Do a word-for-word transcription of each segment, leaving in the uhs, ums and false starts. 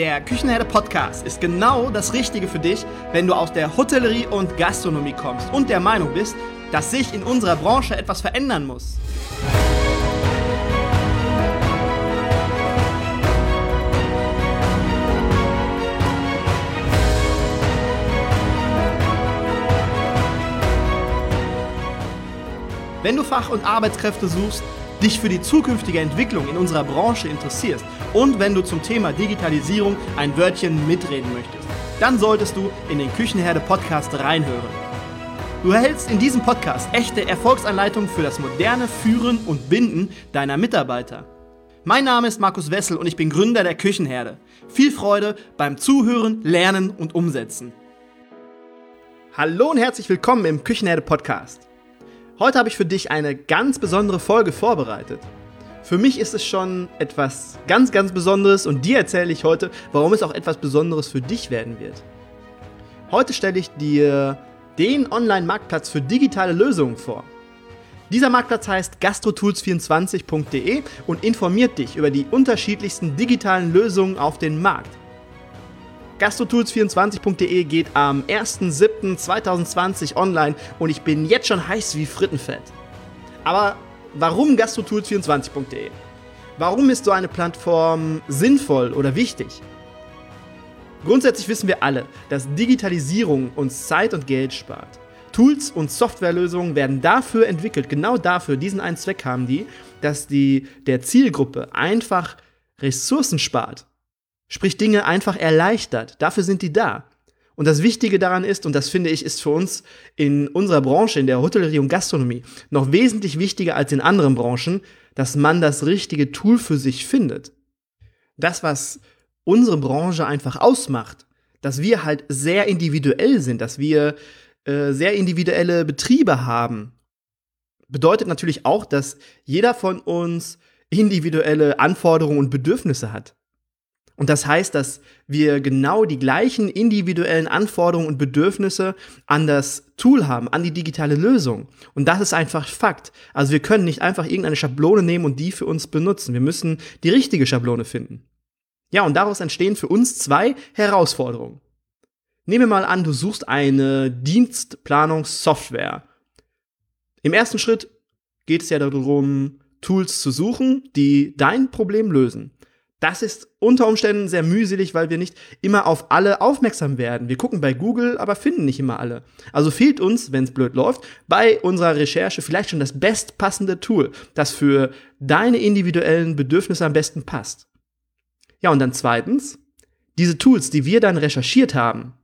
Der Küchenherde Podcast ist genau das Richtige für dich, wenn du aus der Hotellerie und Gastronomie kommst und der Meinung bist, dass sich in unserer Branche etwas verändern muss. Wenn du Fach- und Arbeitskräfte suchst, dich für die zukünftige Entwicklung in unserer Branche interessierst und wenn du zum Thema Digitalisierung ein Wörtchen mitreden möchtest, dann solltest du in den Küchenherde Podcast reinhören. Du erhältst in diesem Podcast echte Erfolgsanleitungen für das moderne Führen und Binden deiner Mitarbeiter. Mein Name ist Markus Wessel und ich bin Gründer der Küchenherde. Viel Freude beim Zuhören, Lernen und Umsetzen. Hallo und herzlich willkommen im Küchenherde Podcast. Heute habe ich für dich eine ganz besondere Folge vorbereitet. Für mich ist es schon etwas ganz, ganz Besonderes und dir erzähle ich heute, warum es auch etwas Besonderes für dich werden wird. Heute stelle ich dir den Online-Marktplatz für digitale Lösungen vor. Dieser Marktplatz heißt gastro tools vierundzwanzig punkt de und informiert dich über die unterschiedlichsten digitalen Lösungen auf dem Markt. gastro tools vierundzwanzig punkt de geht am erster siebter zweitausendzwanzig online und ich bin jetzt schon heiß wie Frittenfett. Aber warum gastro tools vierundzwanzig punkt de? Warum ist so eine Plattform sinnvoll oder wichtig? Grundsätzlich wissen wir alle, dass Digitalisierung uns Zeit und Geld spart. Tools und Softwarelösungen werden dafür entwickelt, genau dafür, diesen einen Zweck haben die, dass die der Zielgruppe einfach Ressourcen spart. Sprich, Dinge einfach erleichtert. Dafür sind die da. Und das Wichtige daran ist, und das finde ich, ist für uns in unserer Branche, in der Hotellerie und Gastronomie, noch wesentlich wichtiger als in anderen Branchen, dass man das richtige Tool für sich findet. Das, was unsere Branche einfach ausmacht, dass wir halt sehr individuell sind, dass wir äh, sehr individuelle Betriebe haben, bedeutet natürlich auch, dass jeder von uns individuelle Anforderungen und Bedürfnisse hat. Und das heißt, dass wir genau die gleichen individuellen Anforderungen und Bedürfnisse an das Tool haben, an die digitale Lösung. Und das ist einfach Fakt. Also wir können nicht einfach irgendeine Schablone nehmen und die für uns benutzen. Wir müssen die richtige Schablone finden. Ja, und daraus entstehen für uns zwei Herausforderungen. Nehmen wir mal an, du suchst eine Dienstplanungssoftware. Im ersten Schritt geht es ja darum, Tools zu suchen, die dein Problem lösen. Das ist unter Umständen sehr mühselig, weil wir nicht immer auf alle aufmerksam werden. Wir gucken bei Google, aber finden nicht immer alle. Also fehlt uns, wenn es blöd läuft, bei unserer Recherche vielleicht schon das bestpassende Tool, das für deine individuellen Bedürfnisse am besten passt. Ja, und dann zweitens, diese Tools, die wir dann recherchiert haben,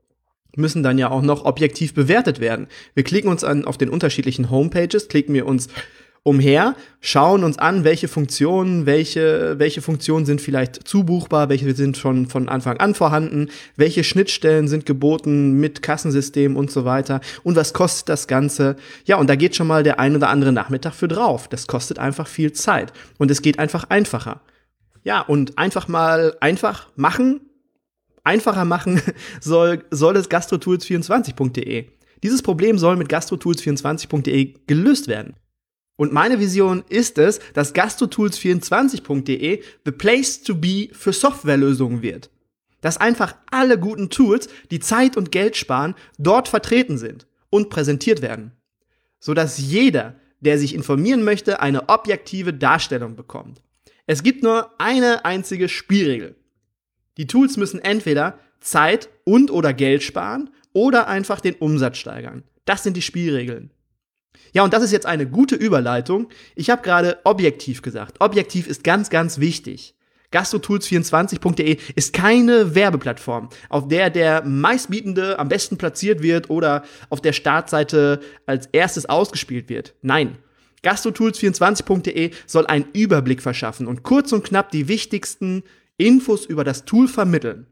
müssen dann ja auch noch objektiv bewertet werden. Wir klicken uns an auf den unterschiedlichen Homepages, klicken wir uns umher, schauen uns an, welche Funktionen, welche, welche Funktionen sind vielleicht zubuchbar, welche sind schon von Anfang an vorhanden, welche Schnittstellen sind geboten mit Kassensystem und so weiter und was kostet das Ganze. Ja, und da geht schon mal der ein oder andere Nachmittag für drauf. Das kostet einfach viel Zeit und es geht einfach einfacher. Ja, und einfach mal einfach machen, einfacher machen soll, soll es gastro tools vierundzwanzig punkt de. Dieses Problem soll mit gastro tools vierundzwanzig punkt de gelöst werden. Und meine Vision ist es, dass gastro tools vierundzwanzig punkt de the place to be für Softwarelösungen wird. Dass einfach alle guten Tools, die Zeit und Geld sparen, dort vertreten sind und präsentiert werden. Sodass jeder, der sich informieren möchte, eine objektive Darstellung bekommt. Es gibt nur eine einzige Spielregel. Die Tools müssen entweder Zeit und oder Geld sparen oder einfach den Umsatz steigern. Das sind die Spielregeln. Ja, und das ist jetzt eine gute Überleitung. Ich habe gerade objektiv gesagt. Objektiv ist ganz, ganz wichtig. gastro tools vierundzwanzig punkt de ist keine Werbeplattform, auf der der meistbietende am besten platziert wird oder auf der Startseite als erstes ausgespielt wird. Nein. gastro tools vierundzwanzig punkt de soll einen Überblick verschaffen und kurz und knapp die wichtigsten Infos über das Tool vermitteln.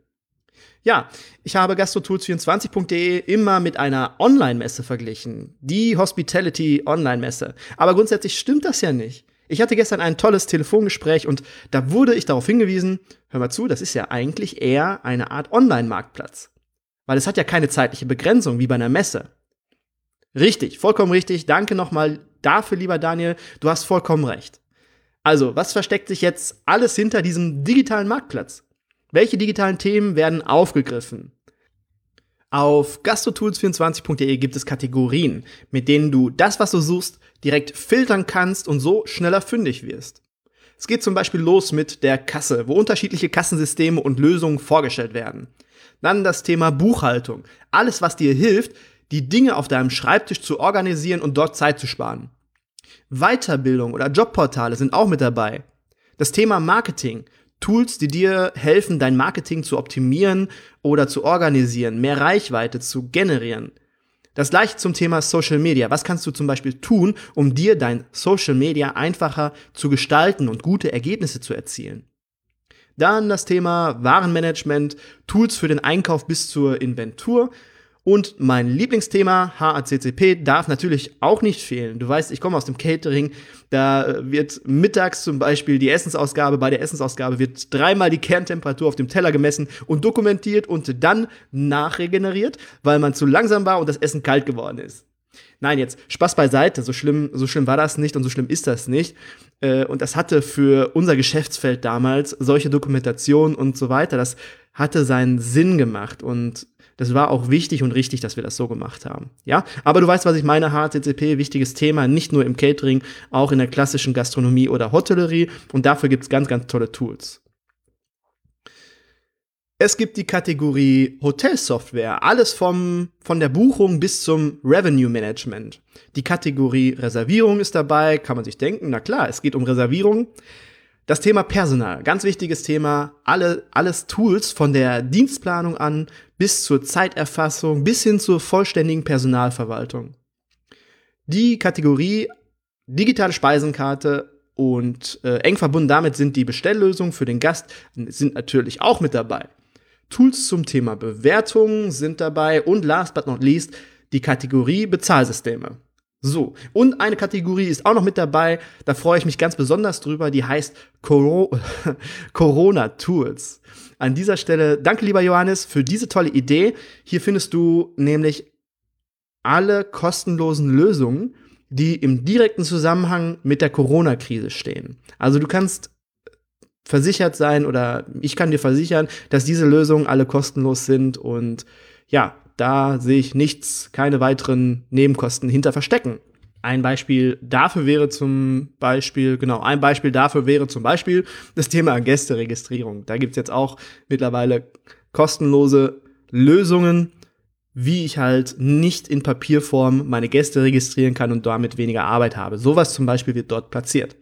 Ja, ich habe gastro tools vierundzwanzig punkt de immer mit einer Online-Messe verglichen. Die Hospitality Online-Messe. Aber grundsätzlich stimmt das ja nicht. Ich hatte gestern ein tolles Telefongespräch und da wurde ich darauf hingewiesen, hör mal zu, das ist ja eigentlich eher eine Art Online-Marktplatz. Weil es hat ja keine zeitliche Begrenzung wie bei einer Messe. Richtig, vollkommen richtig. Danke nochmal dafür, lieber Daniel. Du hast vollkommen recht. Also, was versteckt sich jetzt alles hinter diesem digitalen Marktplatz? Welche digitalen Themen werden aufgegriffen? Auf gastrotools vierundzwanzig punkt de gibt es Kategorien, mit denen du das, was du suchst, direkt filtern kannst und so schneller fündig wirst. Es geht zum Beispiel los mit der Kasse, wo unterschiedliche Kassensysteme und Lösungen vorgestellt werden. Dann das Thema Buchhaltung. Alles, was dir hilft, die Dinge auf deinem Schreibtisch zu organisieren und dort Zeit zu sparen. Weiterbildung oder Jobportale sind auch mit dabei. Das Thema Marketing. Tools, die dir helfen, dein Marketing zu optimieren oder zu organisieren, mehr Reichweite zu generieren. Das gleiche zum Thema Social Media. Was kannst du zum Beispiel tun, um dir dein Social Media einfacher zu gestalten und gute Ergebnisse zu erzielen? Dann das Thema Warenmanagement, Tools für den Einkauf bis zur Inventur. Und mein Lieblingsthema, H A C C P, darf natürlich auch nicht fehlen. Du weißt, ich komme aus dem Catering, da wird mittags zum Beispiel die Essensausgabe, bei der Essensausgabe wird dreimal die Kerntemperatur auf dem Teller gemessen und dokumentiert und dann nachregeneriert, weil man zu langsam war und das Essen kalt geworden ist. Nein, jetzt Spaß beiseite, so schlimm, so schlimm war das nicht und so schlimm ist das nicht. Und das hatte für unser Geschäftsfeld damals, solche Dokumentation und so weiter, das hatte seinen Sinn gemacht und das war auch wichtig und richtig, dass wir das so gemacht haben. Ja, aber du weißt, was ich meine, H A C C P, wichtiges Thema, nicht nur im Catering, auch in der klassischen Gastronomie oder Hotellerie und dafür gibt es ganz, ganz tolle Tools. Es gibt die Kategorie Hotelsoftware, alles vom, von der Buchung bis zum Revenue Management. Die Kategorie Reservierung ist dabei, kann man sich denken, na klar, es geht um Reservierung. Das Thema Personal, ganz wichtiges Thema, alle, alles Tools von der Dienstplanung an bis zur Zeiterfassung, bis hin zur vollständigen Personalverwaltung. Die Kategorie digitale Speisenkarte und äh, eng verbunden damit sind die Bestelllösungen für den Gast, sind natürlich auch mit dabei. Tools zum Thema Bewertung sind dabei und last but not least die Kategorie Bezahlsysteme. So, und eine Kategorie ist auch noch mit dabei, da freue ich mich ganz besonders drüber, die heißt Coro- Corona-Tools. An dieser Stelle danke, lieber Johannes, für diese tolle Idee. Hier findest du nämlich alle kostenlosen Lösungen, die im direkten Zusammenhang mit der Corona-Krise stehen. Also du kannst versichert sein oder ich kann dir versichern, dass diese Lösungen alle kostenlos sind und ja, da sehe ich nichts, keine weiteren Nebenkosten hinter verstecken. Ein Beispiel dafür wäre zum Beispiel, genau, ein Beispiel dafür wäre zum Beispiel das Thema Gästeregistrierung. Da gibt es jetzt auch mittlerweile kostenlose Lösungen, wie ich halt nicht in Papierform meine Gäste registrieren kann und damit weniger Arbeit habe. Sowas zum Beispiel wird dort platziert.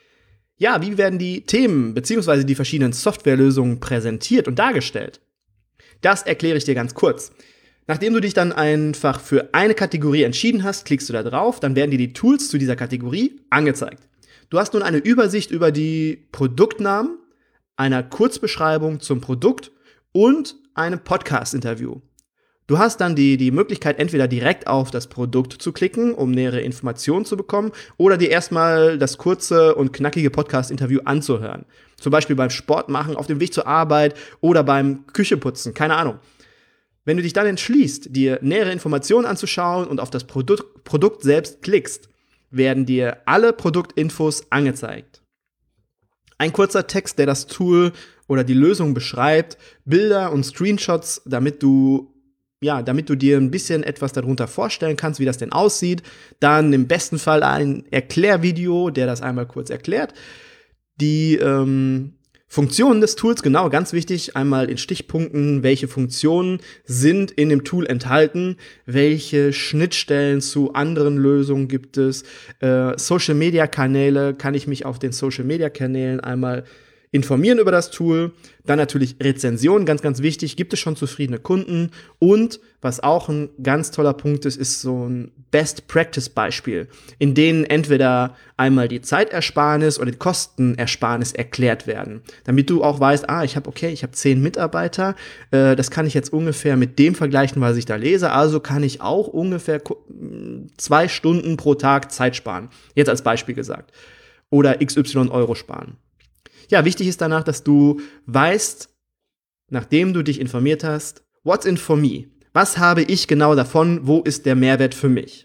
Ja, wie werden die Themen bzw. die verschiedenen Softwarelösungen präsentiert und dargestellt? Das erkläre ich dir ganz kurz. Nachdem du dich dann einfach für eine Kategorie entschieden hast, klickst du da drauf, dann werden dir die Tools zu dieser Kategorie angezeigt. Du hast nun eine Übersicht über die Produktnamen, einer Kurzbeschreibung zum Produkt und einem Podcast-Interview. Du hast dann die, die Möglichkeit, entweder direkt auf das Produkt zu klicken, um nähere Informationen zu bekommen, oder dir erstmal das kurze und knackige Podcast-Interview anzuhören. Zum Beispiel beim Sport machen, auf dem Weg zur Arbeit oder beim Kücheputzen, keine Ahnung. Wenn du dich dann entschließt, dir nähere Informationen anzuschauen und auf das Produkt, Produkt selbst klickst, werden dir alle Produktinfos angezeigt. Ein kurzer Text, der das Tool oder die Lösung beschreibt, Bilder und Screenshots, damit du ja, damit du dir ein bisschen etwas darunter vorstellen kannst, wie das denn aussieht. Dann im besten Fall ein Erklärvideo, der das einmal kurz erklärt. Die ähm, Funktionen des Tools, genau, ganz wichtig, einmal in Stichpunkten, welche Funktionen sind in dem Tool enthalten, welche Schnittstellen zu anderen Lösungen gibt es, äh, Social-Media-Kanäle, kann ich mich auf den Social-Media-Kanälen einmal informieren über das Tool, dann natürlich Rezensionen, ganz, ganz wichtig, gibt es schon zufriedene Kunden und was auch ein ganz toller Punkt ist, ist so ein Best-Practice-Beispiel, in denen entweder einmal die Zeitersparnis oder die Kostenersparnis erklärt werden, damit du auch weißt, ah, ich habe, okay, ich habe zehn Mitarbeiter, äh, das kann ich jetzt ungefähr mit dem vergleichen, was ich da lese, also kann ich auch ungefähr zwei Stunden pro Tag Zeit sparen, jetzt als Beispiel gesagt, oder X Y Euro sparen. Ja, wichtig ist danach, dass du weißt, nachdem du dich informiert hast, what's in for me? Was habe ich genau davon? Wo ist der Mehrwert für mich?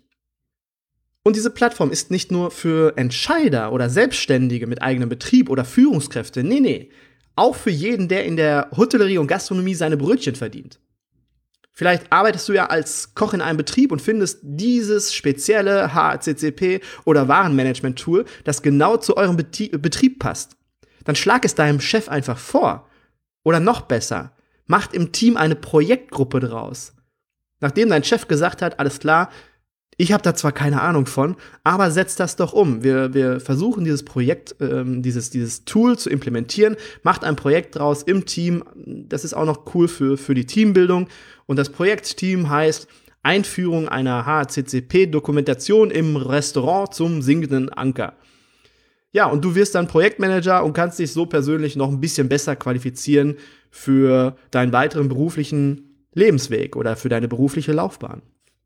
Und diese Plattform ist nicht nur für Entscheider oder Selbstständige mit eigenem Betrieb oder Führungskräfte. Nee, nee. Auch für jeden, der in der Hotellerie und Gastronomie seine Brötchen verdient. Vielleicht arbeitest du ja als Koch in einem Betrieb und findest dieses spezielle H C C P oder Warenmanagement-Tool, das genau zu eurem Betrieb passt. Dann schlag es deinem Chef einfach vor. Oder noch besser, macht im Team eine Projektgruppe draus. Nachdem dein Chef gesagt hat, alles klar, ich habe da zwar keine Ahnung von, aber setzt das doch um. Wir, wir versuchen dieses Projekt, ähm, dieses, dieses Tool zu implementieren, macht ein Projekt draus im Team. Das ist auch noch cool für, für die Teambildung. Und das Projektteam heißt Einführung einer H C C P-Dokumentation im Restaurant zum singenden Anker. Ja, und du wirst dann Projektmanager und kannst dich so persönlich noch ein bisschen besser qualifizieren für deinen weiteren beruflichen Lebensweg oder für deine berufliche Laufbahn.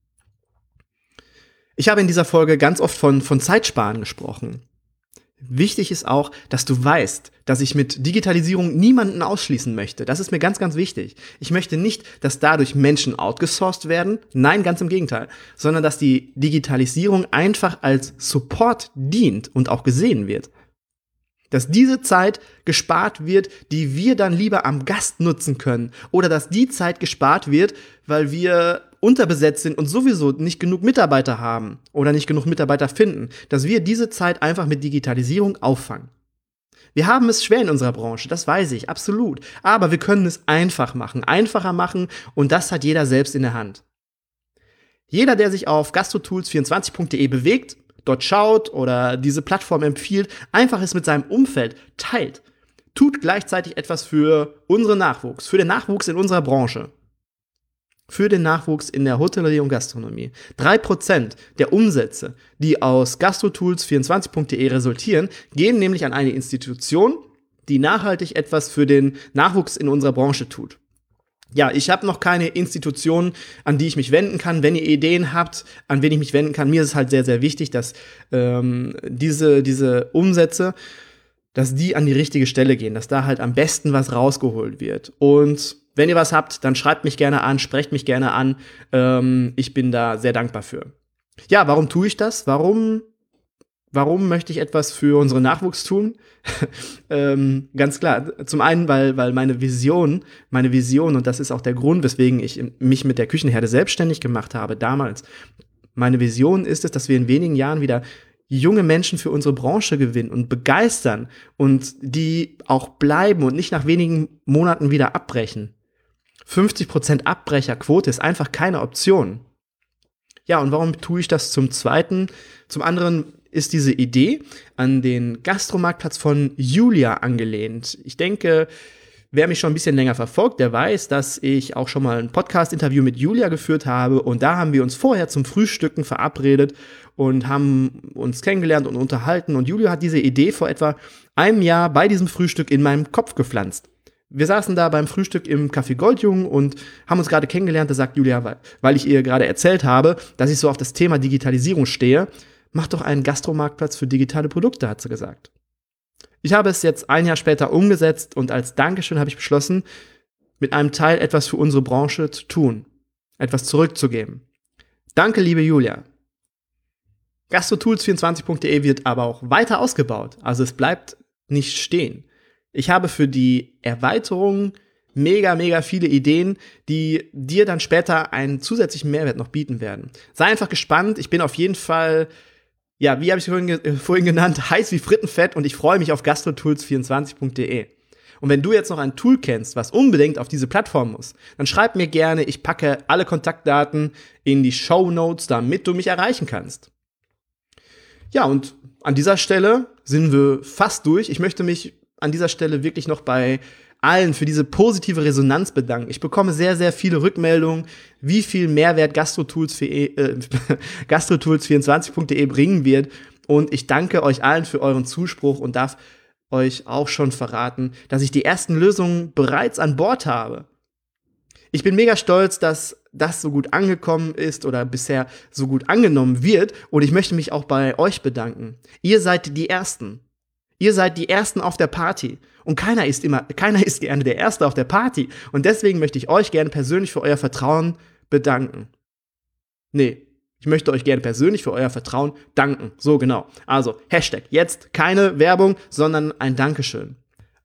Ich habe in dieser Folge ganz oft von, von Zeitsparen gesprochen. Wichtig ist auch, dass du weißt, dass ich mit Digitalisierung niemanden ausschließen möchte. Das ist mir ganz, ganz wichtig. Ich möchte nicht, dass dadurch Menschen outgesourced werden. Nein, ganz im Gegenteil. Sondern, dass die Digitalisierung einfach als Support dient und auch gesehen wird. Dass diese Zeit gespart wird, die wir dann lieber am Gast nutzen können. Oder dass die Zeit gespart wird, weil wir unterbesetzt sind und sowieso nicht genug Mitarbeiter haben oder nicht genug Mitarbeiter finden, dass wir diese Zeit einfach mit Digitalisierung auffangen. Wir haben es schwer in unserer Branche, das weiß ich, absolut. Aber wir können es einfach machen, einfacher machen und das hat jeder selbst in der Hand. Jeder, der sich auf gastrotools vierundzwanzig punkt de bewegt, dort schaut oder diese Plattform empfiehlt, einfach es mit seinem Umfeld teilt, tut gleichzeitig etwas für unseren Nachwuchs, für den Nachwuchs in unserer Branche. Für den Nachwuchs in der Hotellerie und Gastronomie. Drei Prozent der Umsätze, die aus gastrotools vierundzwanzig punkt de resultieren, gehen nämlich an eine Institution, die nachhaltig etwas für den Nachwuchs in unserer Branche tut. Ja, ich habe noch keine Institution, an die ich mich wenden kann. Wenn ihr Ideen habt, an wen ich mich wenden kann, mir ist es halt sehr, sehr wichtig, dass ähm, diese, diese Umsätze, dass die an die richtige Stelle gehen, dass da halt am besten was rausgeholt wird. Und wenn ihr was habt, dann schreibt mich gerne an, sprecht mich gerne an. Ähm, ich bin da sehr dankbar für. Ja, warum tue ich das? Warum, warum möchte ich etwas für unseren Nachwuchs tun? ähm, ganz klar. Zum einen, weil, weil meine Vision, meine Vision, und das ist auch der Grund, weswegen ich mich mit der Küchenherde selbstständig gemacht habe damals. Meine Vision ist es, dass wir in wenigen Jahren wieder junge Menschen für unsere Branche gewinnen und begeistern und die auch bleiben und nicht nach wenigen Monaten wieder abbrechen. fünfzig Prozent Abbrecherquote ist einfach keine Option. Ja, und warum tue ich das zum Zweiten? Zum anderen ist diese Idee an den Gastromarktplatz von Julia angelehnt. Ich denke, wer mich schon ein bisschen länger verfolgt, der weiß, dass ich auch schon mal ein Podcast-Interview mit Julia geführt habe und da haben wir uns vorher zum Frühstücken verabredet und haben uns kennengelernt und unterhalten und Julia hat diese Idee vor etwa einem Jahr bei diesem Frühstück in meinem Kopf gepflanzt. Wir saßen da beim Frühstück im Café Goldjungen und haben uns gerade kennengelernt. Da sagt Julia, weil, weil ich ihr gerade erzählt habe, dass ich so auf das Thema Digitalisierung stehe, mach doch einen Gastromarktplatz für digitale Produkte, hat sie gesagt. Ich habe es jetzt ein Jahr später umgesetzt und als Dankeschön habe ich beschlossen, mit einem Teil etwas für unsere Branche zu tun, etwas zurückzugeben. Danke, liebe Julia. gastrotools vierundzwanzig punkt de wird aber auch weiter ausgebaut, also es bleibt nicht stehen. Ich habe für die Erweiterung mega, mega viele Ideen, die dir dann später einen zusätzlichen Mehrwert noch bieten werden. Sei einfach gespannt. Ich bin auf jeden Fall, ja, wie habe ich es vorhin, äh, vorhin genannt, heiß wie Frittenfett und ich freue mich auf gastrotools vierundzwanzig punkt de. Und wenn du jetzt noch ein Tool kennst, was unbedingt auf diese Plattform muss, dann schreib mir gerne. Ich packe alle Kontaktdaten in die Shownotes, damit du mich erreichen kannst. Ja, und an dieser Stelle sind wir fast durch. Ich möchte mich an dieser Stelle wirklich noch bei allen für diese positive Resonanz bedanken. Ich bekomme sehr, sehr viele Rückmeldungen, wie viel Mehrwert gastrotools für, äh, gastrotools vierundzwanzig punkt de bringen wird. Und ich danke euch allen für euren Zuspruch und darf euch auch schon verraten, dass ich die ersten Lösungen bereits an Bord habe. Ich bin mega stolz, dass das so gut angekommen ist oder bisher so gut angenommen wird. Und ich möchte mich auch bei euch bedanken. Ihr seid die Ersten. Ihr seid die Ersten auf der Party. Und keiner ist immer, keiner ist gerne der Erste auf der Party. Und deswegen möchte ich euch gerne persönlich für euer Vertrauen bedanken. Nee, ich möchte euch gerne persönlich für euer Vertrauen danken. So genau. Also, Hashtag, jetzt keine Werbung, sondern ein Dankeschön.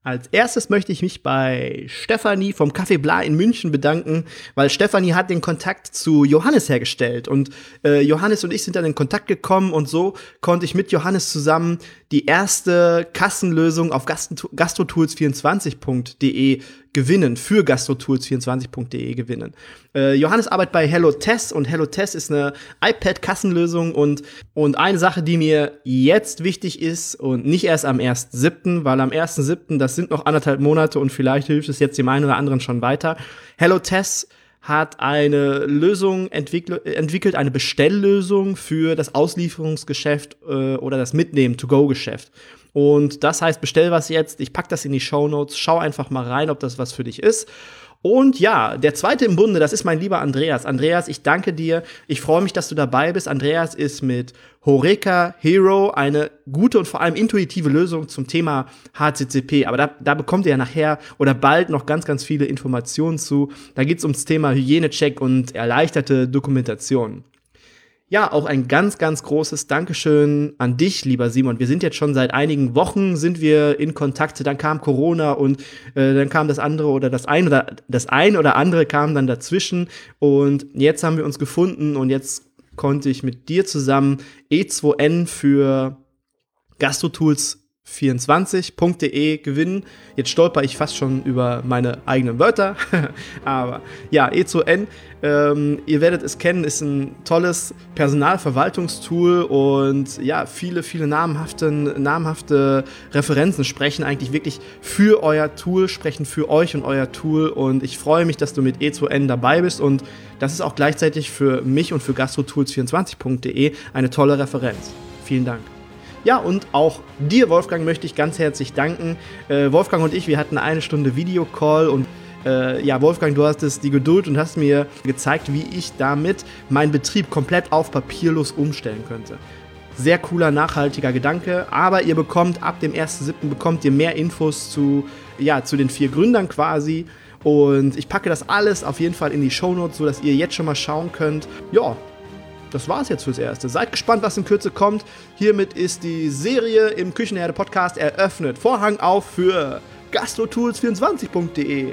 Als erstes möchte ich mich bei Stefanie vom Café Bla in München bedanken, weil Stefanie hat den Kontakt zu Johannes hergestellt und äh, Johannes und ich sind dann in Kontakt gekommen und so konnte ich mit Johannes zusammen die erste Kassenlösung auf gastrotools vierundzwanzig punkt de gewinnen, für gastrotools vierundzwanzig punkt de gewinnen. Äh, Johannes arbeitet bei HelloTest und HelloTest ist eine iPad-Kassenlösung und, und eine Sache, die mir jetzt wichtig ist und nicht erst am ersten siebten, weil am ersten siebten, das sind noch anderthalb Monate und vielleicht hilft es jetzt dem einen oder anderen schon weiter. HelloTest hat eine Lösung entwickelt, entwickelt eine Bestelllösung für das Auslieferungsgeschäft äh, oder das Mitnehmen-to-go-Geschäft. Und das heißt, bestell was jetzt, ich pack das in die Shownotes, schau einfach mal rein, ob das was für dich ist. Und ja, der zweite im Bunde, das ist mein lieber Andreas. Andreas, ich danke dir. Ich freue mich, dass du dabei bist. Andreas ist mit Horeca Hero eine gute und vor allem intuitive Lösung zum Thema H C C P. Aber da, da bekommt ihr ja nachher oder bald noch ganz, ganz viele Informationen zu. Da geht es ums Thema Hygienecheck und erleichterte Dokumentation. Ja, auch ein ganz, ganz großes Dankeschön an dich, lieber Simon. Wir sind jetzt schon seit einigen Wochen sind wir in Kontakt. Dann kam Corona und äh, dann kam das andere oder das ein oder das ein oder andere kam dann dazwischen. Und jetzt haben wir uns gefunden und jetzt konnte ich mit dir zusammen E zwei N für gastrotools vierundzwanzig punkt de gewinnen. Jetzt stolper ich fast schon über meine eigenen Wörter. Aber ja, E zwei N, ähm, ihr werdet es kennen, ist ein tolles Personalverwaltungstool und ja, viele, viele namhafte, namhafte Referenzen sprechen eigentlich wirklich für euer Tool, sprechen für euch und euer Tool und ich freue mich, dass du mit E zwei N dabei bist und das ist auch gleichzeitig für mich und für gastrotools vierundzwanzig punkt de eine tolle Referenz. Vielen Dank. Ja, und auch dir, Wolfgang, möchte ich ganz herzlich danken. Äh, Wolfgang und ich, wir hatten eine Stunde Videocall und äh, ja, Wolfgang, du hattest die Geduld und hast mir gezeigt, wie ich damit meinen Betrieb komplett auf papierlos umstellen könnte. Sehr cooler, nachhaltiger Gedanke, aber ihr bekommt ab dem ersten siebten bekommt ihr mehr Infos zu, ja, zu den vier Gründern quasi. Und ich packe das alles auf jeden Fall in die Shownotes, sodass ihr jetzt schon mal schauen könnt. Ja, das war's jetzt fürs Erste. Seid gespannt, was in Kürze kommt. Hiermit ist die Serie im Küchenherde-Podcast eröffnet. Vorhang auf für gastrotools vierundzwanzig punkt de.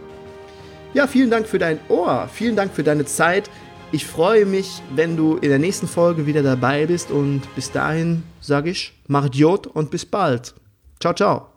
Ja, vielen Dank für dein Ohr. Vielen Dank für deine Zeit. Ich freue mich, wenn du in der nächsten Folge wieder dabei bist. Und bis dahin sage ich, mach Idiot und bis bald. Ciao, ciao.